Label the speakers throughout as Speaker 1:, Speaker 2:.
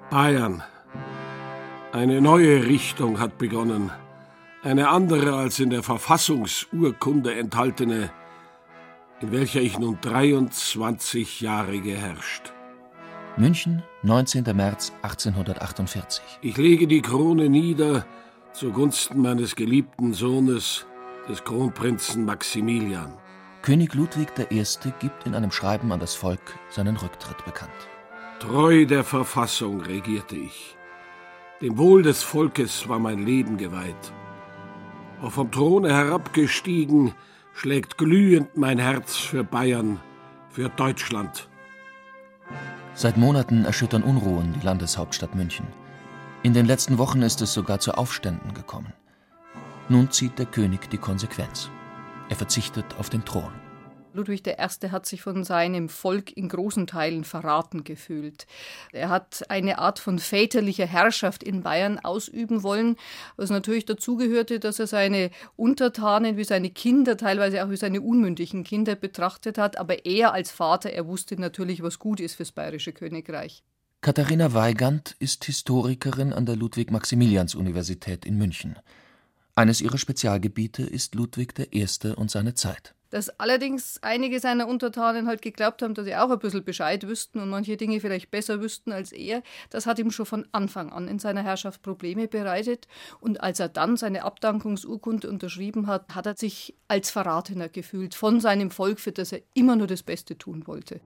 Speaker 1: Bayern. Eine neue Richtung hat begonnen. Eine andere als in der Verfassungsurkunde enthaltene, in welcher ich nun 23 Jahre geherrscht.
Speaker 2: München, 19. März 1848.
Speaker 1: Ich lege die Krone nieder zugunsten meines geliebten Sohnes, des Kronprinzen Maximilian.
Speaker 2: König Ludwig I. gibt in einem Schreiben an das Volk seinen Rücktritt bekannt.
Speaker 1: Treu der Verfassung regierte ich. Dem Wohl des Volkes war mein Leben geweiht. Auch vom Throne herabgestiegen, schlägt glühend mein Herz für Bayern, für Deutschland.
Speaker 2: Seit Monaten erschüttern Unruhen die Landeshauptstadt München. In den letzten Wochen ist es sogar zu Aufständen gekommen. Nun zieht der König die Konsequenz. Er verzichtet auf den Thron.
Speaker 3: Ludwig I. hat sich von seinem Volk in großen Teilen verraten gefühlt. Er hat eine Art von väterlicher Herrschaft in Bayern ausüben wollen, was natürlich dazugehörte, dass er seine Untertanen wie seine Kinder, teilweise auch wie seine unmündigen Kinder betrachtet hat. Aber er als Vater, er wusste natürlich, was gut ist fürs bayerische Königreich.
Speaker 2: Katharina Weigand ist Historikerin an der Ludwig-Maximilians-Universität in München. Eines ihrer Spezialgebiete ist Ludwig I. und seine Zeit.
Speaker 3: Dass allerdings einige seiner Untertanen halt geglaubt haben, dass sie auch ein bisschen Bescheid wüssten und manche Dinge vielleicht besser wüssten als er, das hat ihm schon von Anfang an in seiner Herrschaft Probleme bereitet. Und als er dann seine Abdankungsurkunde unterschrieben hat, hat er sich als Verratener gefühlt von seinem Volk, für das er immer nur das Beste tun wollte.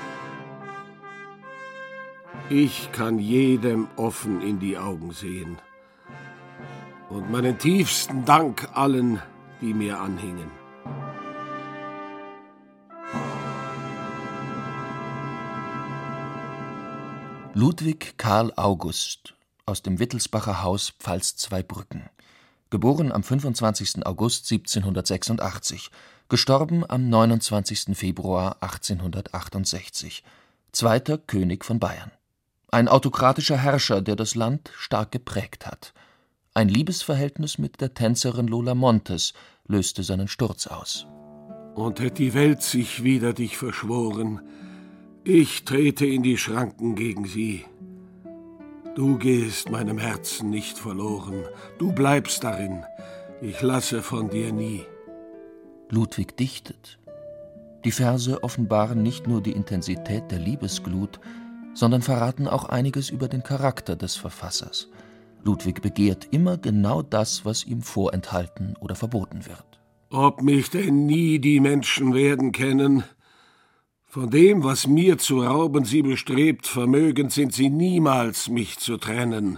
Speaker 1: Ich kann jedem offen in die Augen sehen. Und meinen tiefsten Dank allen, die mir anhingen.
Speaker 2: Ludwig Karl August aus dem Wittelsbacher Haus Pfalz-Zweibrücken, geboren am 25. August 1786, gestorben am 29. Februar 1868, zweiter König von Bayern. Ein autokratischer Herrscher, der das Land stark geprägt hat. Ein Liebesverhältnis mit der Tänzerin Lola Montes löste seinen Sturz aus.
Speaker 1: Und hätte die Welt sich wider dich verschworen, ich trete in die Schranken gegen sie. Du gehst meinem Herzen nicht verloren, du bleibst darin, ich lasse von dir nie.
Speaker 2: Ludwig dichtet. Die Verse offenbaren nicht nur die Intensität der Liebesglut, sondern verraten auch einiges über den Charakter des Verfassers. Ludwig begehrt immer genau das, was ihm vorenthalten oder verboten wird.
Speaker 1: Ob mich denn nie die Menschen werden kennen? Von dem, was mir zu rauben sie bestrebt, vermögend sind sie niemals, mich zu trennen,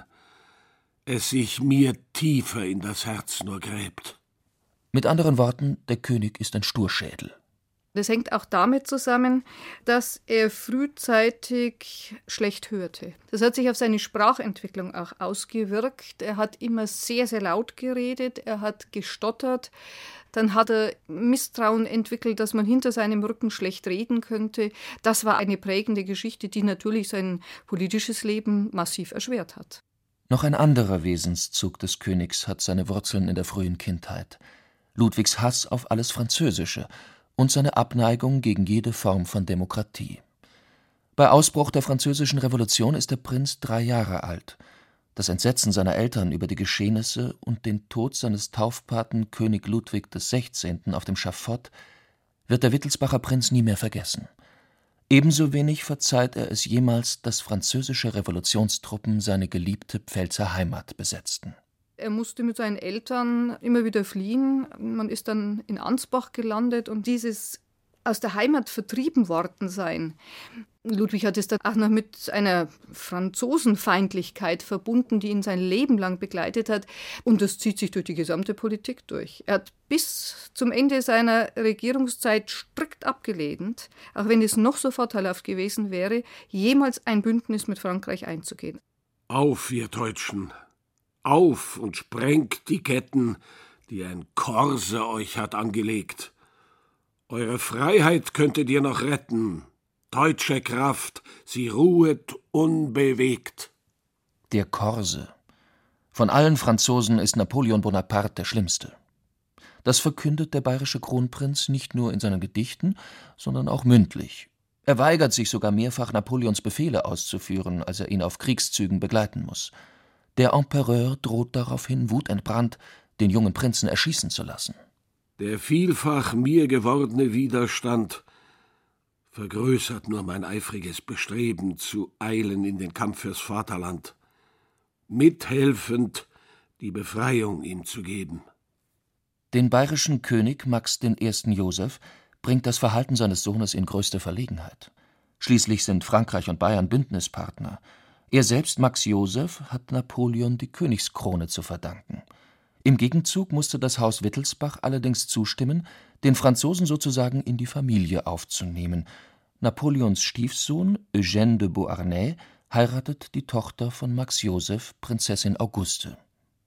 Speaker 1: es sich mir tiefer in das Herz nur gräbt.
Speaker 2: Mit anderen Worten, der König ist ein Sturschädel.
Speaker 3: Das hängt auch damit zusammen, dass er frühzeitig schlecht hörte. Das hat sich auf seine Sprachentwicklung auch ausgewirkt. Er hat immer sehr, sehr laut geredet, er hat gestottert. Dann hat er Misstrauen entwickelt, dass man hinter seinem Rücken schlecht reden könnte. Das war eine prägende Geschichte, die natürlich sein politisches Leben massiv erschwert hat.
Speaker 2: Noch ein anderer Wesenszug des Königs hat seine Wurzeln in der frühen Kindheit. Ludwigs Hass auf alles Französische und seine Abneigung gegen jede Form von Demokratie. Bei Ausbruch der Französischen Revolution ist der Prinz 3 Jahre alt. Das Entsetzen seiner Eltern über die Geschehnisse und den Tod seines Taufpaten König Ludwig XVI. Auf dem Schafott wird der Wittelsbacher Prinz nie mehr vergessen. Ebenso wenig verzeiht er es jemals, dass französische Revolutionstruppen seine geliebte Pfälzer Heimat besetzten.
Speaker 3: Er musste mit seinen Eltern immer wieder fliehen. Man ist dann in Ansbach gelandet und dieses aus der Heimat vertrieben worden sein. Ludwig hat es dann auch noch mit einer Franzosenfeindlichkeit verbunden, die ihn sein Leben lang begleitet hat. Und das zieht sich durch die gesamte Politik durch. Er hat bis zum Ende seiner Regierungszeit strikt abgelehnt, auch wenn es noch so vorteilhaft gewesen wäre, jemals ein Bündnis mit Frankreich einzugehen.
Speaker 1: Auf, ihr Deutschen! Auf und sprengt die Ketten, die ein Korse euch hat angelegt. Eure Freiheit könntet ihr noch retten. Deutsche Kraft, sie ruhet unbewegt.
Speaker 2: Der Korse. Von allen Franzosen ist Napoleon Bonaparte der Schlimmste. Das verkündet der bayerische Kronprinz nicht nur in seinen Gedichten, sondern auch mündlich. Er weigert sich sogar mehrfach, Napoleons Befehle auszuführen, als er ihn auf Kriegszügen begleiten muss. Der Empereur droht daraufhin wutentbrannt, den jungen Prinzen erschießen zu lassen.
Speaker 1: Der vielfach mir gewordene Widerstand vergrößert nur mein eifriges Bestreben, zu eilen in den Kampf fürs Vaterland, mithelfend die Befreiung ihm zu geben.
Speaker 2: Den bayerischen König Max I. Joseph bringt das Verhalten seines Sohnes in größte Verlegenheit. Schließlich sind Frankreich und Bayern Bündnispartner. Er selbst, Max Joseph, hat Napoleon die Königskrone zu verdanken. Im Gegenzug musste das Haus Wittelsbach allerdings zustimmen, den Franzosen sozusagen in die Familie aufzunehmen. Napoleons Stiefsohn Eugène de Beauharnais heiratet die Tochter von Max Joseph, Prinzessin Auguste.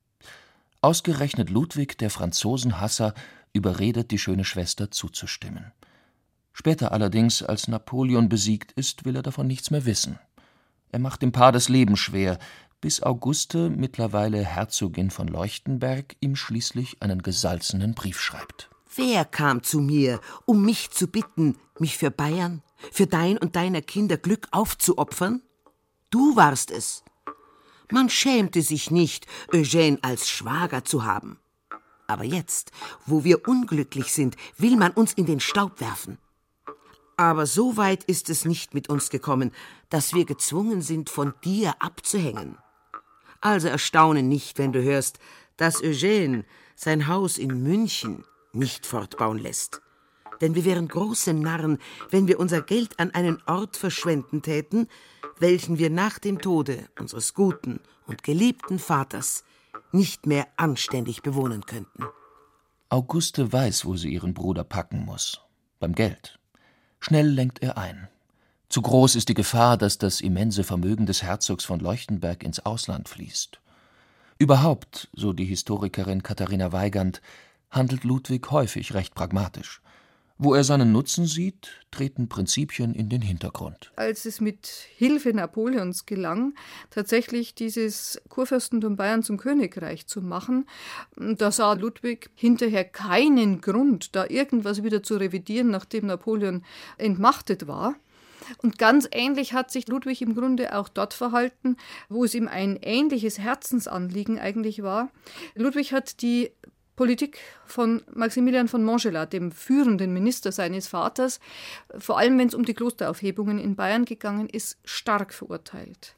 Speaker 2: Ausgerechnet Ludwig, der Franzosenhasser, überredet die schöne Schwester zuzustimmen. Später allerdings, als Napoleon besiegt ist, will er davon nichts mehr wissen. Er macht dem Paar das Leben schwer, bis Auguste, mittlerweile Herzogin von Leuchtenberg, ihm schließlich einen gesalzenen Brief schreibt.
Speaker 4: Wer kam zu mir, um mich zu bitten, mich für Bayern, für dein und deiner Kinder Glück aufzuopfern? Du warst es. Man schämte sich nicht, Eugène als Schwager zu haben. Aber jetzt, wo wir unglücklich sind, will man uns in den Staub werfen. Aber so weit ist es nicht mit uns gekommen, dass wir gezwungen sind, von dir abzuhängen. Also erstaune nicht, wenn du hörst, dass Eugène sein Haus in München nicht fortbauen lässt. Denn wir wären große Narren, wenn wir unser Geld an einen Ort verschwenden täten, welchen wir nach dem Tode unseres guten und geliebten Vaters nicht mehr anständig bewohnen könnten.
Speaker 2: Auguste weiß, wo sie ihren Bruder packen muss. Beim Geld. Schnell lenkt er ein. Zu groß ist die Gefahr, dass das immense Vermögen des Herzogs von Leuchtenberg ins Ausland fließt. Überhaupt, so die Historikerin Katharina Weigand, handelt Ludwig häufig recht pragmatisch. Wo er seinen Nutzen sieht, treten Prinzipien in den Hintergrund.
Speaker 3: Als es mit Hilfe Napoleons gelang, tatsächlich dieses Kurfürstentum Bayern zum Königreich zu machen, da sah Ludwig hinterher keinen Grund, da irgendwas wieder zu revidieren, nachdem Napoleon entmachtet war. Und ganz ähnlich hat sich Ludwig im Grunde auch dort verhalten, wo es ihm ein ähnliches Herzensanliegen eigentlich war. Ludwig hat die Politik von Maximilian von Montgelat, dem führenden Minister seines Vaters, vor allem wenn es um die Klosteraufhebungen in Bayern gegangen ist, stark verurteilt.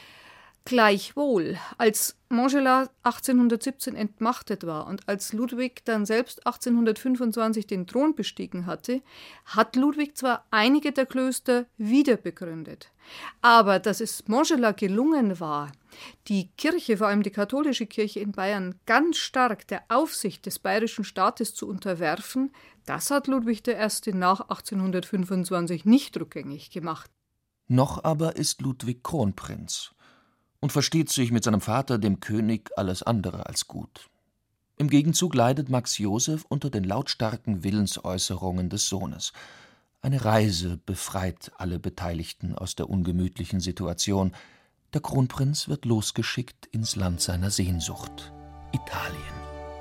Speaker 3: Gleichwohl, als Montgelat 1817 entmachtet war und als Ludwig dann selbst 1825 den Thron bestiegen hatte, hat Ludwig zwar einige der Klöster wiederbegründet, aber dass es Montgelat gelungen war, die Kirche, vor allem die katholische Kirche in Bayern, ganz stark der Aufsicht des bayerischen Staates zu unterwerfen, das hat Ludwig I. nach 1825 nicht rückgängig gemacht.
Speaker 2: Noch aber ist Ludwig Kronprinz und versteht sich mit seinem Vater, dem König, alles andere als gut. Im Gegenzug leidet Max Joseph unter den lautstarken Willensäußerungen des Sohnes. Eine Reise befreit alle Beteiligten aus der ungemütlichen Situation. Der Kronprinz wird losgeschickt ins Land seiner Sehnsucht, Italien.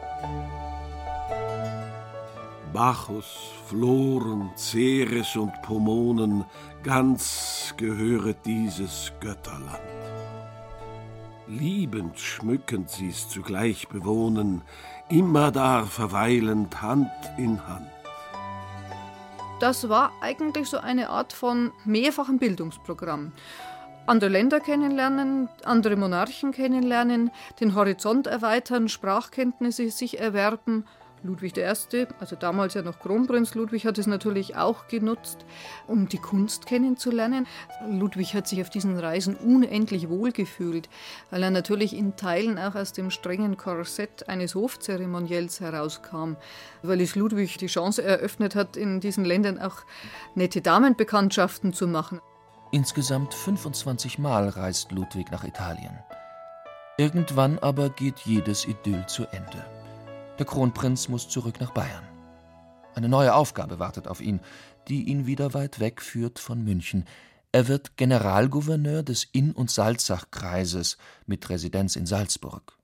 Speaker 1: Bacchus, Floren, Ceres und Pomonen, ganz gehöret dieses Götterland. Liebend, schmückend sie's zugleich bewohnen, immerdar verweilend Hand in Hand.
Speaker 3: Das war eigentlich so eine Art von mehrfachem Bildungsprogramm. Andere Länder kennenlernen, andere Monarchen kennenlernen, den Horizont erweitern, Sprachkenntnisse sich erwerben. Ludwig I., also damals ja noch Kronprinz Ludwig, hat es natürlich auch genutzt, um die Kunst kennenzulernen. Ludwig hat sich auf diesen Reisen unendlich wohlgefühlt, weil er natürlich in Teilen auch aus dem strengen Korsett eines Hofzeremoniells herauskam, weil es Ludwig die Chance eröffnet hat, in diesen Ländern auch nette Damenbekanntschaften zu machen.
Speaker 2: Insgesamt 25 Mal reist Ludwig nach Italien. Irgendwann aber geht jedes Idyll zu Ende. Der Kronprinz muss zurück nach Bayern. Eine neue Aufgabe wartet auf ihn, die ihn wieder weit weg führt von München. Er wird Generalgouverneur des Inn- und Salzach-Kreises mit Residenz in Salzburg.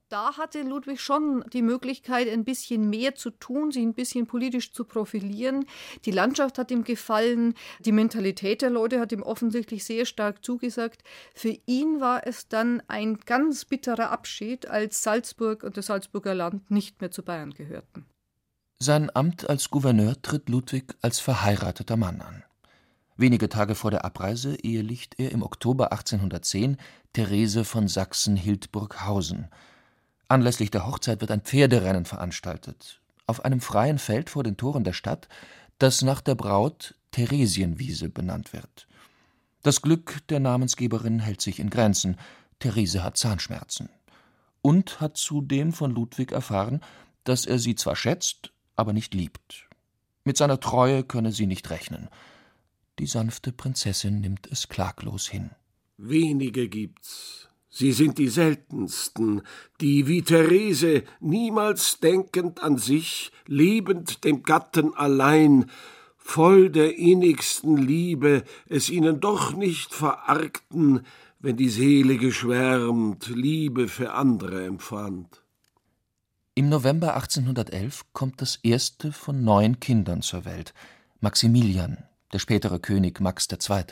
Speaker 3: Da hatte Ludwig schon die Möglichkeit, ein bisschen mehr zu tun, sich ein bisschen politisch zu profilieren. Die Landschaft hat ihm gefallen, die Mentalität der Leute hat ihm offensichtlich sehr stark zugesagt. Für ihn war es dann ein ganz bitterer Abschied, als Salzburg und das Salzburger Land nicht mehr zu Bayern gehörten.
Speaker 2: Sein Amt als Gouverneur tritt Ludwig als verheirateter Mann an. Wenige Tage vor der Abreise ehelicht er im Oktober 1810 Therese von Sachsen-Hildburghausen. Anlässlich der Hochzeit wird ein Pferderennen veranstaltet, auf einem freien Feld vor den Toren der Stadt, das nach der Braut Theresienwiese benannt wird. Das Glück der Namensgeberin hält sich in Grenzen. Therese hat Zahnschmerzen und hat zudem von Ludwig erfahren, dass er sie zwar schätzt, aber nicht liebt. Mit seiner Treue könne sie nicht rechnen. Die sanfte Prinzessin nimmt es klaglos hin.
Speaker 1: Wenige gibt's. Sie sind die seltensten, die wie Therese, niemals denkend an sich, lebend dem Gatten allein, voll der innigsten Liebe, es ihnen doch nicht verargten, wenn die Seele geschwärmt, Liebe für andere empfand.
Speaker 2: Im November 1811 kommt das erste von 9 Kindern zur Welt, Maximilian, der spätere König Max II.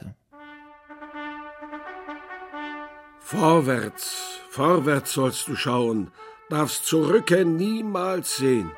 Speaker 1: Vorwärts, vorwärts sollst du schauen, darfst zurücke niemals sehen.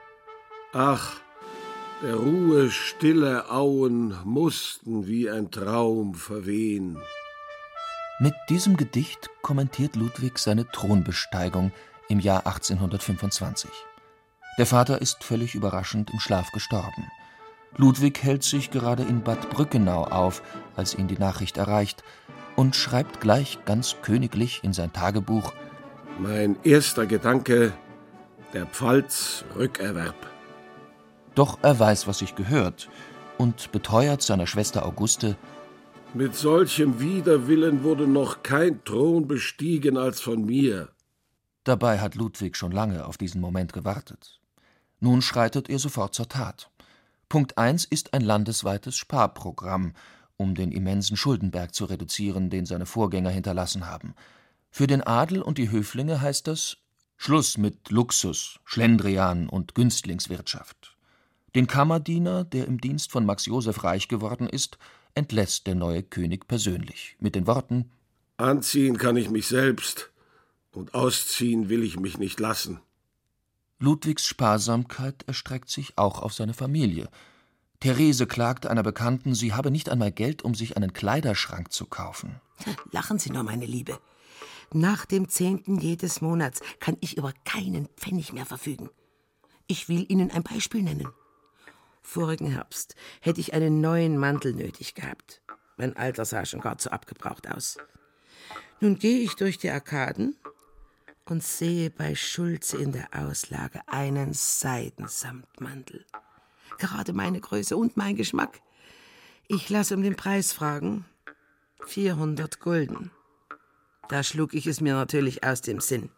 Speaker 1: Ach, der Ruhe stille Auen mussten wie ein Traum verwehen.
Speaker 2: Mit diesem Gedicht kommentiert Ludwig seine Thronbesteigung im Jahr 1825. Der Vater ist völlig überraschend im Schlaf gestorben. Ludwig hält sich gerade in Bad Brückenau auf, als ihn die Nachricht erreicht, und schreibt gleich ganz königlich in sein Tagebuch:
Speaker 1: Mein erster Gedanke, der Pfalz Rückerwerb.
Speaker 2: Doch er weiß, was sich gehört, und beteuert seiner Schwester Auguste:
Speaker 1: Mit solchem Widerwillen wurde noch kein Thron bestiegen als von mir.
Speaker 2: Dabei hat Ludwig schon lange auf diesen Moment gewartet. Nun schreitet er sofort zur Tat. Punkt 1 ist ein landesweites Sparprogramm, um den immensen Schuldenberg zu reduzieren, den seine Vorgänger hinterlassen haben. Für den Adel und die Höflinge heißt das Schluss mit Luxus, Schlendrian und Günstlingswirtschaft. Den Kammerdiener, der im Dienst von Max Joseph reich geworden ist, entlässt der neue König persönlich mit den Worten:
Speaker 1: Anziehen kann ich mich selbst, und ausziehen will ich mich nicht lassen.
Speaker 2: Ludwigs Sparsamkeit erstreckt sich auch auf seine Familie. Therese klagt einer Bekannten, sie habe nicht einmal Geld, um sich einen Kleiderschrank zu kaufen.
Speaker 4: Lachen Sie nur, meine Liebe. Nach dem 10. jedes Monats kann ich über keinen Pfennig mehr verfügen. Ich will Ihnen ein Beispiel nennen. Vorigen Herbst hätte ich einen neuen Mantel nötig gehabt. Mein alter sah schon gar zu abgebraucht aus. Nun gehe ich durch die Arkaden und sehe bei Schulze in der Auslage einen Seidensamtmantel. Gerade meine Größe und mein Geschmack. Ich lasse um den Preis fragen. 400 Gulden. Da schlug ich es mir natürlich aus dem Sinn.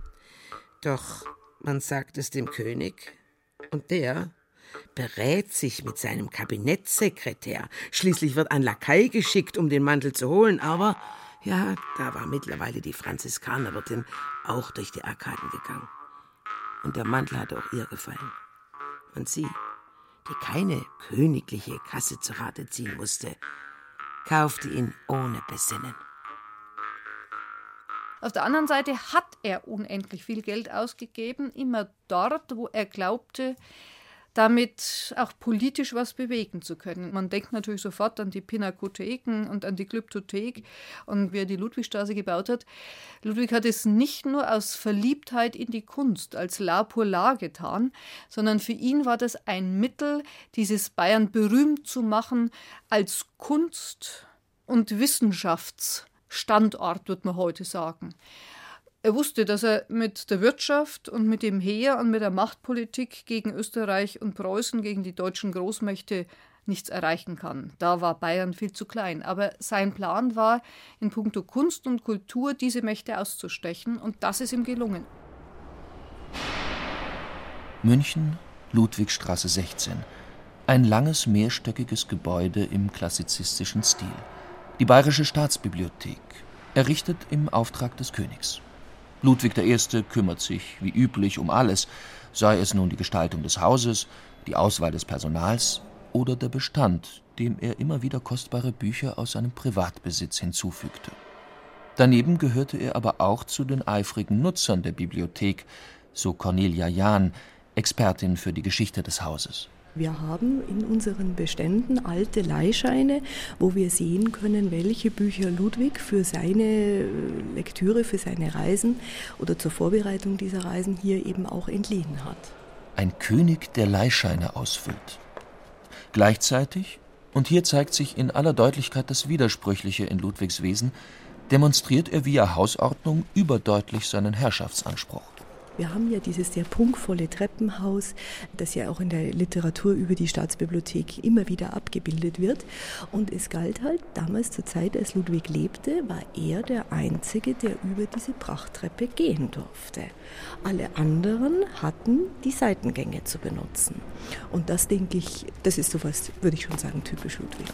Speaker 4: Doch man sagt es dem König, und der berät sich mit seinem Kabinettssekretär. Schließlich wird ein Lakai geschickt, um den Mantel zu holen, aber ja, da war mittlerweile die Franziskanerwirtin auch durch die Arkaden gegangen. Und der Mantel hatte auch ihr gefallen. Und sie, die keine königliche Kasse zu Rate ziehen musste, kaufte ihn ohne Besinnen.
Speaker 3: Auf der anderen Seite hat er unendlich viel Geld ausgegeben, immer dort, wo er glaubte, damit auch politisch was bewegen zu können. Man denkt natürlich sofort an die Pinakotheken und an die Glyptothek und wer die Ludwigstraße gebaut hat. Ludwig hat es nicht nur aus Verliebtheit in die Kunst als La pour la getan, sondern für ihn war das ein Mittel, dieses Bayern berühmt zu machen als Kunst- und Wissenschaftsstandort, würde man heute sagen. Er wusste, dass er mit der Wirtschaft und mit dem Heer und mit der Machtpolitik gegen Österreich und Preußen, gegen die deutschen Großmächte nichts erreichen kann. Da war Bayern viel zu klein. Aber sein Plan war, in puncto Kunst und Kultur diese Mächte auszustechen, und das ist ihm gelungen.
Speaker 2: München, Ludwigstraße 16. Ein langes, mehrstöckiges Gebäude im klassizistischen Stil. Die Bayerische Staatsbibliothek, errichtet im Auftrag des Königs. Ludwig I. kümmert sich wie üblich um alles, sei es nun die Gestaltung des Hauses, die Auswahl des Personals oder der Bestand, dem er immer wieder kostbare Bücher aus seinem Privatbesitz hinzufügte. Daneben gehörte er aber auch zu den eifrigen Nutzern der Bibliothek, so Cornelia Jahn, Expertin für die Geschichte des Hauses.
Speaker 5: Wir haben in unseren Beständen alte Leihscheine, wo wir sehen können, welche Bücher Ludwig für seine Lektüre, für seine Reisen oder zur Vorbereitung dieser Reisen hier eben auch entliehen hat.
Speaker 2: Ein König, der Leihscheine ausfüllt. Gleichzeitig, und hier zeigt sich in aller Deutlichkeit das Widersprüchliche in Ludwigs Wesen, demonstriert er via Hausordnung überdeutlich seinen Herrschaftsanspruch.
Speaker 5: Wir haben ja dieses sehr prunkvolle Treppenhaus, das ja auch in der Literatur über die Staatsbibliothek immer wieder abgebildet wird. Und es galt halt, damals zur Zeit, als Ludwig lebte, war er der Einzige, der über diese Prachttreppe gehen durfte. Alle anderen hatten die Seitengänge zu benutzen. Und das, denke ich, das ist sowas, würde ich schon sagen, typisch Ludwig.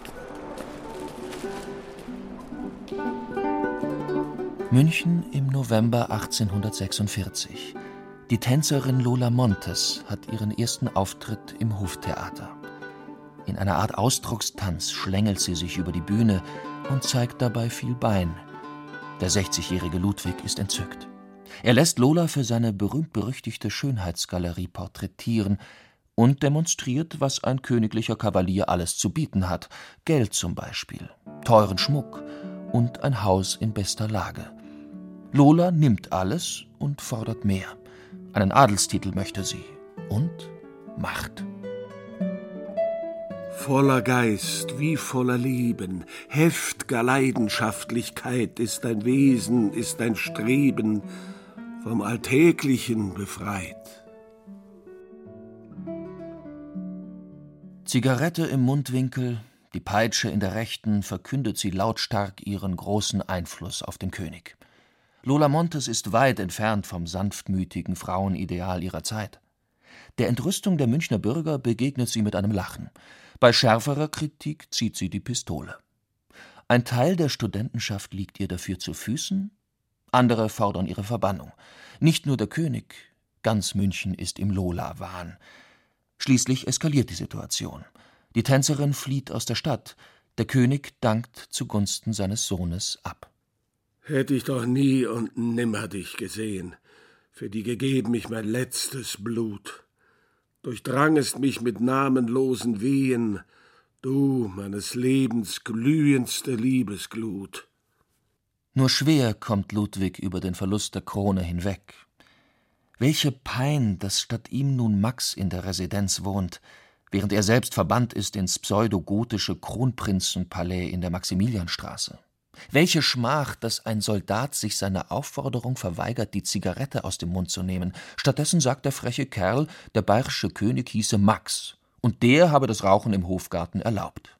Speaker 2: München im November 1846. Die Tänzerin Lola Montes hat ihren ersten Auftritt im Hoftheater. In einer Art Ausdruckstanz schlängelt sie sich über die Bühne und zeigt dabei viel Bein. Der 60-jährige Ludwig ist entzückt. Er lässt Lola für seine berühmt-berüchtigte Schönheitsgalerie porträtieren und demonstriert, was ein königlicher Kavalier alles zu bieten hat. Geld zum Beispiel, teuren Schmuck und ein Haus in bester Lage. Lola nimmt alles und fordert mehr. Einen Adelstitel möchte sie und Macht.
Speaker 1: Voller Geist wie voller Leben, heft'ger Leidenschaftlichkeit ist dein Wesen, ist dein Streben, vom Alltäglichen befreit.
Speaker 2: Zigarette im Mundwinkel, die Peitsche in der Rechten, verkündet sie lautstark ihren großen Einfluss auf den König. Lola Montes ist weit entfernt vom sanftmütigen Frauenideal ihrer Zeit. Der Entrüstung der Münchner Bürger begegnet sie mit einem Lachen. Bei schärferer Kritik zieht sie die Pistole. Ein Teil der Studentenschaft liegt ihr dafür zu Füßen, andere fordern ihre Verbannung. Nicht nur der König, ganz München ist im Lola-Wahn. Schließlich eskaliert die Situation. Die Tänzerin flieht aus der Stadt, der König dankt zugunsten seines Sohnes ab.
Speaker 1: Hätte ich doch nie und nimmer dich gesehen, für die gegeben ich mein letztes Blut. Durchdrangest mich mit namenlosen Wehen, du meines Lebens glühendste Liebesglut.
Speaker 2: Nur schwer kommt Ludwig über den Verlust der Krone hinweg. Welche Pein, dass statt ihm nun Max in der Residenz wohnt, während er selbst verbannt ist ins pseudogotische Kronprinzenpalais in der Maximilianstraße. Welche Schmach, dass ein Soldat sich seiner Aufforderung verweigert, die Zigarette aus dem Mund zu nehmen. Stattdessen sagt der freche Kerl, der bayerische König hieße Max und der habe das Rauchen im Hofgarten erlaubt.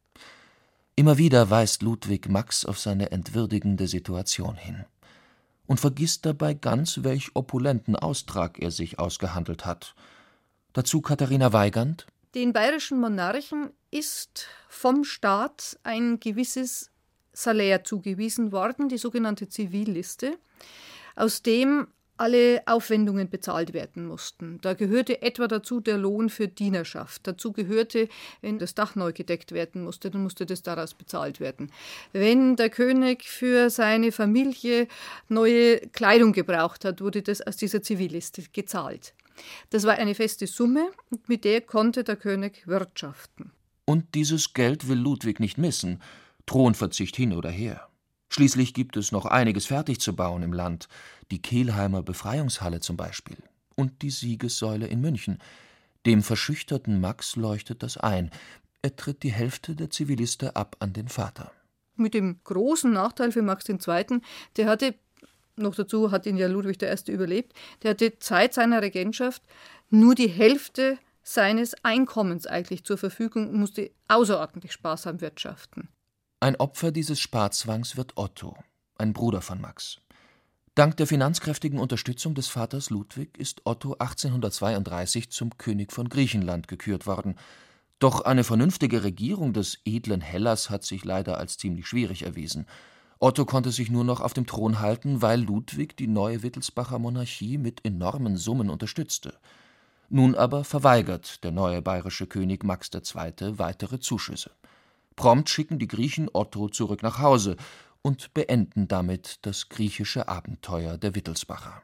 Speaker 2: Immer wieder weist Ludwig Max auf seine entwürdigende Situation hin und vergisst dabei ganz, welch opulenten Austrag er sich ausgehandelt hat. Dazu Katharina Weigand.
Speaker 3: Den bayerischen Monarchen ist vom Staat ein gewisses Salär zugewiesen worden, die sogenannte Zivilliste, aus dem alle Aufwendungen bezahlt werden mussten. Da gehörte etwa dazu der Lohn für Dienerschaft. Dazu gehörte, wenn das Dach neu gedeckt werden musste, dann musste das daraus bezahlt werden. Wenn der König für seine Familie neue Kleidung gebraucht hat, wurde das aus dieser Zivilliste gezahlt. Das war eine feste Summe und mit der konnte der König wirtschaften.
Speaker 2: Und dieses Geld will Ludwig nicht missen. Thronverzicht hin oder her. Schließlich gibt es noch einiges fertig zu bauen im Land. Die Kelheimer Befreiungshalle zum Beispiel. Und die Siegessäule in München. Dem verschüchterten Max leuchtet das ein. Er tritt die Hälfte der Zivilliste ab an den Vater.
Speaker 3: Mit dem großen Nachteil für Max II., der hatte, noch dazu hat ihn ja Ludwig I. überlebt, der hatte Zeit seiner Regentschaft nur die Hälfte seines Einkommens eigentlich zur Verfügung und musste außerordentlich sparsam wirtschaften.
Speaker 2: Ein Opfer dieses Sparzwangs wird Otto, ein Bruder von Max. Dank der finanzkräftigen Unterstützung des Vaters Ludwig ist Otto 1832 zum König von Griechenland gekürt worden. Doch eine vernünftige Regierung des edlen Hellas hat sich leider als ziemlich schwierig erwiesen. Otto konnte sich nur noch auf dem Thron halten, weil Ludwig die neue Wittelsbacher Monarchie mit enormen Summen unterstützte. Nun aber verweigert der neue bayerische König Max II. Weitere Zuschüsse. Prompt schicken die Griechen Otto zurück nach Hause und beenden damit das griechische Abenteuer der Wittelsbacher.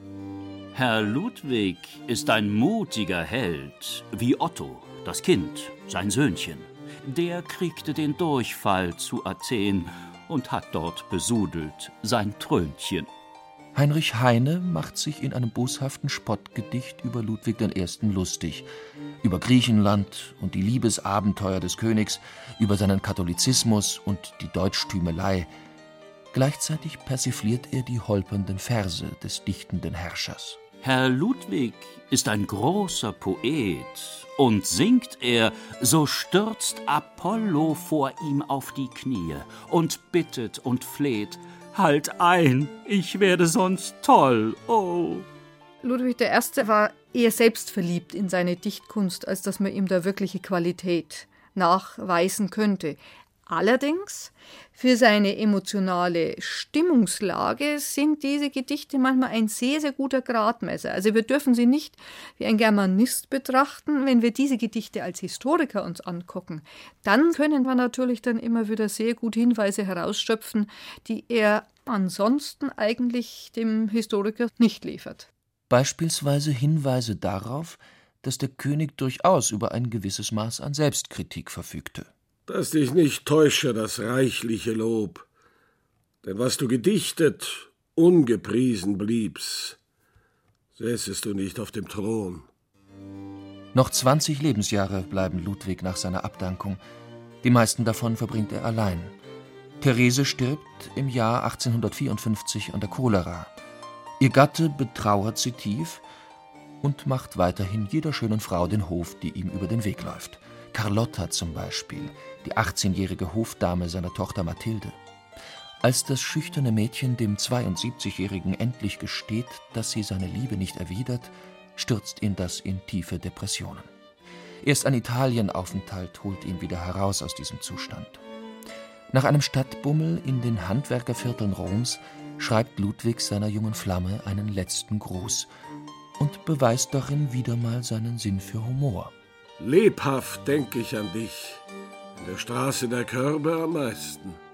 Speaker 6: Herr Ludwig ist ein mutiger Held, wie Otto, das Kind, sein Söhnchen. Der kriegte den Durchfall zu Athen und hat dort besudelt sein Trönchen.
Speaker 2: Heinrich Heine macht sich in einem boshaften Spottgedicht über Ludwig I. lustig, über Griechenland und die Liebesabenteuer des Königs, über seinen Katholizismus und die Deutschtümelei. Gleichzeitig persifliert er die holpernden Verse des dichtenden Herrschers.
Speaker 6: Herr Ludwig ist ein großer Poet, und singt er, so stürzt Apollo vor ihm auf die Knie und bittet und fleht: Halt ein, ich werde sonst toll, oh.
Speaker 3: Ludwig I. war eher selbstverliebt in seine Dichtkunst, als dass man ihm da wirkliche Qualität nachweisen könnte. Allerdings, für seine emotionale Stimmungslage sind diese Gedichte manchmal ein sehr, sehr guter Gradmesser. Also wir dürfen sie nicht wie ein Germanist betrachten. Wenn wir diese Gedichte als Historiker uns angucken, dann können wir natürlich dann immer wieder sehr gut Hinweise herausschöpfen, die er ansonsten eigentlich dem Historiker nicht liefert.
Speaker 2: Beispielsweise Hinweise darauf, dass der König durchaus über ein gewisses Maß an Selbstkritik verfügte.
Speaker 1: Dass dich nicht täusche das reichliche Lob, denn was du gedichtet, ungepriesen blieb's, säßest du nicht auf dem Thron.
Speaker 2: Noch 20 Lebensjahre bleiben Ludwig nach seiner Abdankung. Die meisten davon verbringt er allein. Therese stirbt im Jahr 1854 an der Cholera. Ihr Gatte betrauert sie tief und macht weiterhin jeder schönen Frau den Hof, die ihm über den Weg läuft. Carlotta zum Beispiel, die 18-jährige Hofdame seiner Tochter Mathilde. Als das schüchterne Mädchen dem 72-Jährigen endlich gesteht, dass sie seine Liebe nicht erwidert, stürzt ihn das in tiefe Depressionen. Erst ein Italienaufenthalt holt ihn wieder heraus aus diesem Zustand. Nach einem Stadtbummel in den Handwerkervierteln Roms schreibt Ludwig seiner jungen Flamme einen letzten Gruß und beweist darin wieder mal seinen Sinn für Humor.
Speaker 1: Lebhaft denk ich an dich, in der Straße der Körbe am meisten.